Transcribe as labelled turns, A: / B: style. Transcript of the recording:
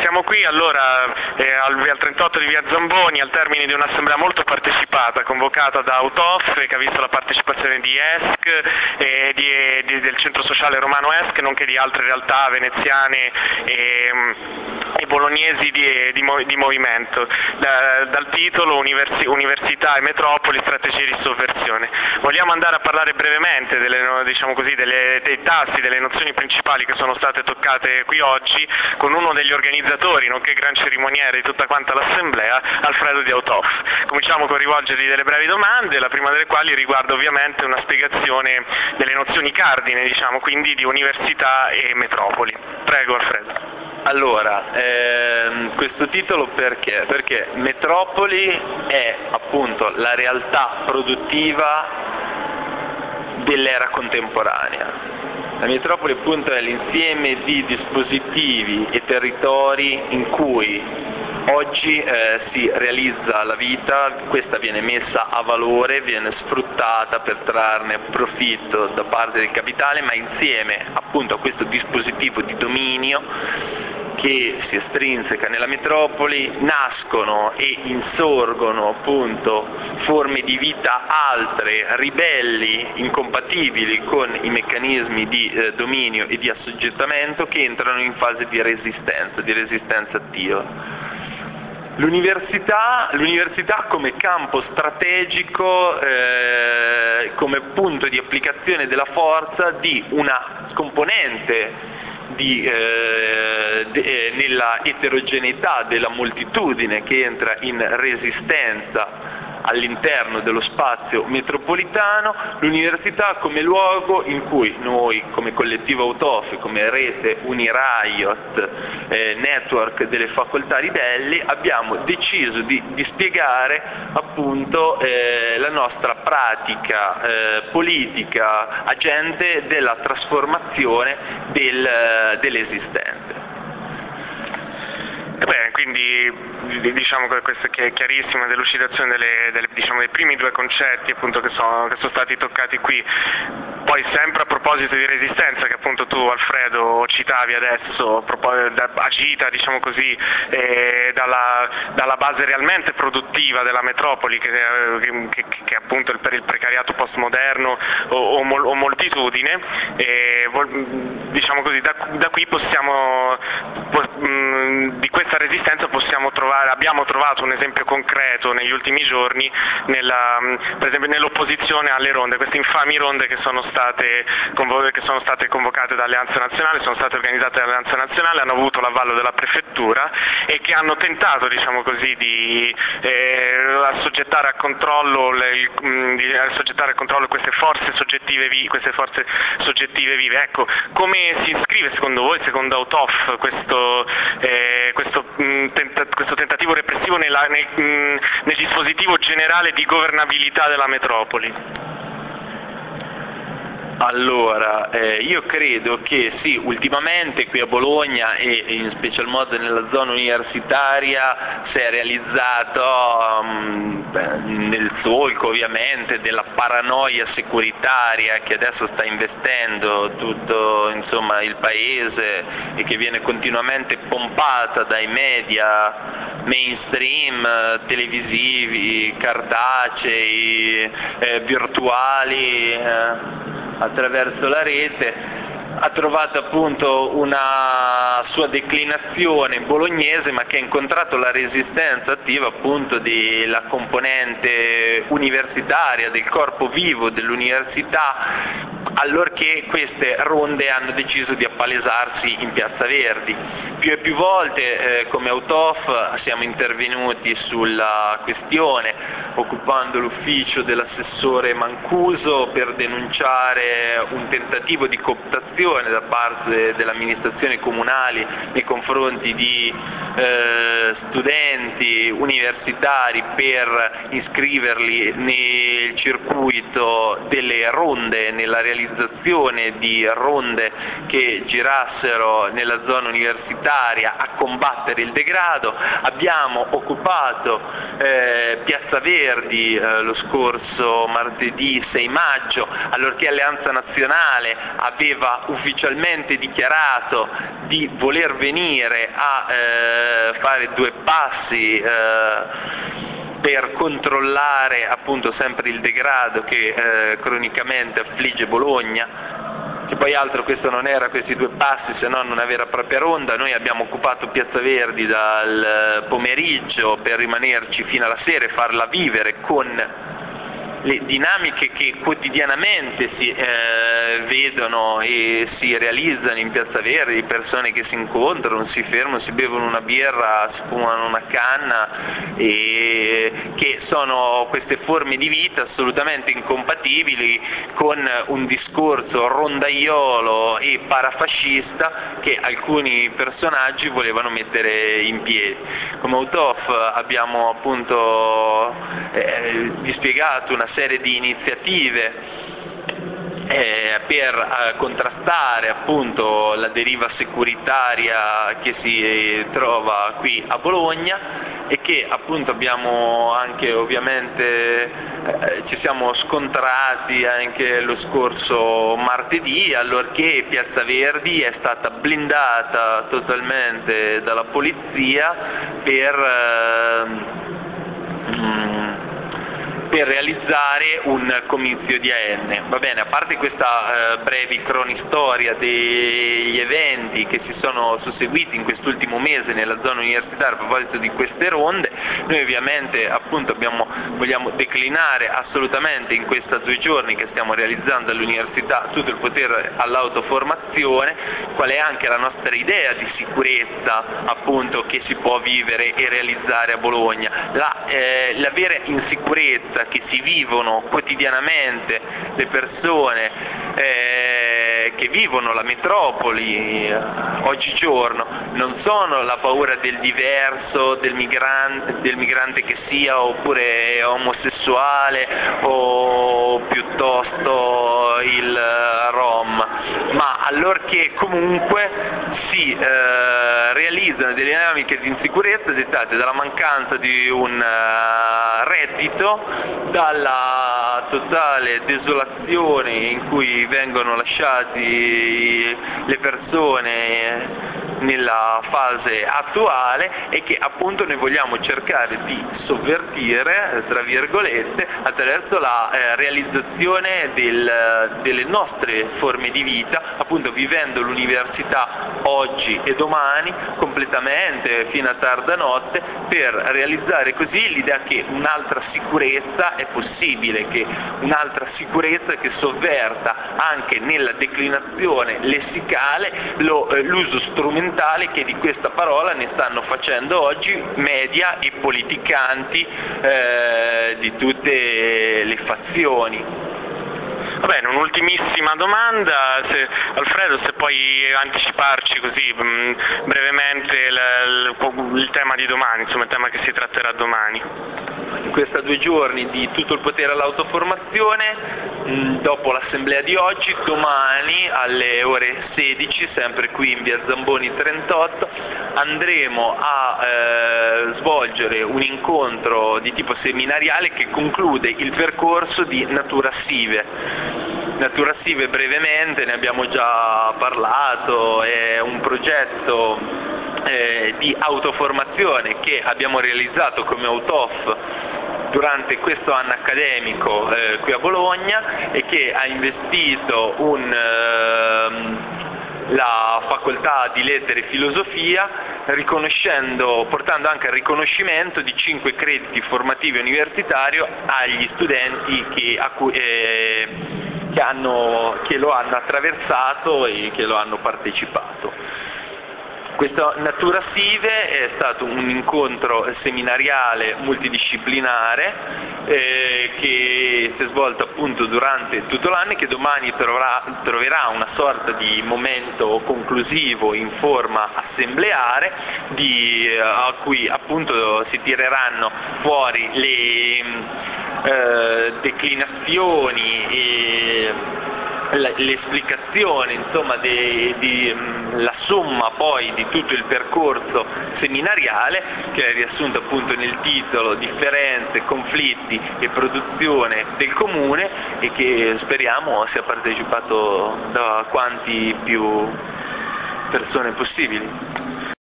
A: Siamo qui allora al 38 di via Zamboni al termine di un'assemblea molto partecipata convocata da Autof, che ha visto la partecipazione di ESC del centro sociale romano ESC, nonché di altre realtà veneziane e bolognesi di movimento. Dal titolo Università e metropoli, strategie di sovversione. Vogliamo andare a parlare brevemente dei tassi, delle nozioni principali che sono state toccate qui oggi con uno degli organizzatori, nonché gran cerimoniere di tutta quanta l'assemblea, Alfredo di Autof. Cominciamo con rivolgergli delle brevi domande, la prima delle quali riguarda ovviamente una spiegazione delle nozioni cardine, quindi di università e metropoli. Prego Alfredo.
B: Allora, questo titolo perché? Perché metropoli è appunto la realtà produttiva dell'era contemporanea. La metropoli appunto è l'insieme di dispositivi e territori in cui oggi si realizza la vita, questa viene messa a valore, viene sfruttata per trarne profitto da parte del capitale, ma insieme appunto a questo dispositivo di dominio che si estrinseca nella metropoli nascono e insorgono appunto forme di vita altre, ribelli, incompatibili con i meccanismi di dominio e di assoggettamento, che entrano in fase di resistenza attiva. L'università come campo strategico, come punto di applicazione della forza di una componente nella eterogeneità della moltitudine che entra in resistenza all'interno dello spazio metropolitano, l'università come luogo in cui noi come collettivo Autof, come rete Uniraiot, network delle facoltà ribelli, abbiamo deciso di spiegare appunto la nostra pratica politica agente della trasformazione dell'esistente.
A: Bene, quindi diciamo che questa è chiarissima delucidazione dei primi due concetti appunto che sono stati toccati qui. Poi sempre a proposito di resistenza, che appunto tu Alfredo citavi adesso, agita dalla base realmente produttiva della metropoli che appunto per il precariato postmoderno o moltitudine, da qui di questa resistenza abbiamo trovato un esempio concreto negli ultimi giorni, per esempio nell'opposizione alle ronde, queste infami ronde che sono state convocate dall'Alleanza Nazionale, sono state organizzate dall'Alleanza Nazionale, hanno avuto l'avallo della prefettura e che hanno tentato di assoggettare a controllo queste forze soggettive vive. Ecco, come si iscrive secondo voi, secondo Autof, questo tentativo repressivo nel dispositivo generale di governabilità della metropoli?
B: Allora, io credo che sì, ultimamente qui a Bologna e in special modo nella zona universitaria si è realizzato nel solco ovviamente della paranoia securitaria che adesso sta investendo tutto il paese e che viene continuamente pompata dai media mainstream, televisivi, cartacei, virtuali, attraverso la rete, ha trovato appunto una sua declinazione bolognese, ma che ha incontrato la resistenza attiva appunto della componente universitaria, del corpo vivo dell'università, allorché queste ronde hanno deciso di appalesarsi in Piazza Verdi. Più e più volte come Autof siamo intervenuti sulla questione, occupando l'ufficio dell'assessore Mancuso per denunciare un tentativo di cooptazione da parte delle amministrazioni comunali nei confronti di studenti universitari per iscriverli nel circuito delle ronde, nella realizzazione di ronde che girassero nella zona universitaria a combattere il degrado. Abbiamo occupato Piazza Verdi Verdi lo scorso martedì 6 maggio, allorché Alleanza Nazionale aveva ufficialmente dichiarato di voler venire a fare due passi per controllare appunto sempre il degrado che cronicamente affligge Bologna, che poi altro questo non era, questi due passi, se non una vera e propria ronda. Noi abbiamo occupato Piazza Verdi dal pomeriggio per rimanerci fino alla sera e farla vivere con le dinamiche che quotidianamente si vedono e si realizzano in Piazza Verdi, persone che si incontrano, si fermano, si bevono una birra, si fumano una canna, e che sono queste forme di vita assolutamente incompatibili con un discorso rondaiolo e parafascista che alcuni personaggi volevano mettere in piedi. Come Autof abbiamo appunto dispiegato una serie di iniziative per contrastare appunto la deriva securitaria che si trova qui a Bologna, e che appunto abbiamo anche ovviamente ci siamo scontrati anche lo scorso martedì, allorché Piazza Verdi è stata blindata totalmente dalla polizia per realizzare un comizio di AN. Va bene, a parte questa breve cronistoria degli eventi che si sono susseguiti in quest'ultimo mese nella zona universitaria a proposito di queste ronde, noi ovviamente appunto vogliamo declinare assolutamente in questi 2 giorni che stiamo realizzando all'università tutto il potere all'autoformazione, qual è anche la nostra idea di sicurezza appunto che si può vivere e realizzare a Bologna, la vera insicurezza che si vivono quotidianamente le persone che vivono la metropoli oggigiorno, non sono la paura del diverso, del migrante che sia, oppure omosessuale o piuttosto il rom, ma allorché comunque si realizzano delle dinamiche di insicurezza dettate dalla mancanza di un reddito, dalla totale desolazione in cui vengono lasciati le persone nella fase attuale, e che appunto noi vogliamo cercare di sovvertire, tra virgolette, attraverso la realizzazione delle nostre forme di vita, appunto vivendo l'università oggi e domani completamente fino a tarda notte, per realizzare così l'idea che un'altra sicurezza è possibile, che un'altra sicurezza che sovverta anche nella declinazione lessicale l'uso strumentale che di questa parola ne stanno facendo oggi media e politicanti di tutte le fazioni.
A: Va bene, un'ultimissima domanda, Alfredo, se puoi anticiparci così brevemente il tema di domani, insomma il tema che si tratterà domani.
B: In questi 2 giorni di tutto il potere all'autoformazione, dopo l'assemblea di oggi, domani alle ore 16, sempre qui in via Zamboni 38, andremo a svolgere un incontro di tipo seminariale che conclude il percorso di Natura Sive. Natura Sive, brevemente, ne abbiamo già parlato, è un progetto di autoformazione che abbiamo realizzato come Autof durante questo anno accademico qui a Bologna, e che ha investito la facoltà di lettere e filosofia, portando anche al riconoscimento di 5 crediti formativi universitari agli studenti che lo hanno attraversato e che lo hanno partecipato. Questa Natura Sive è stato un incontro seminariale multidisciplinare che si è svolto appunto durante tutto l'anno e che domani troverà una sorta di momento conclusivo in forma assembleare a cui appunto si tireranno fuori le declinazioni e le esplicazioni insomma la somma poi di tutto il percorso seminariale, che è riassunto appunto nel titolo Differenze, conflitti e produzione del comune, e che speriamo sia partecipato da quanti più persone possibili.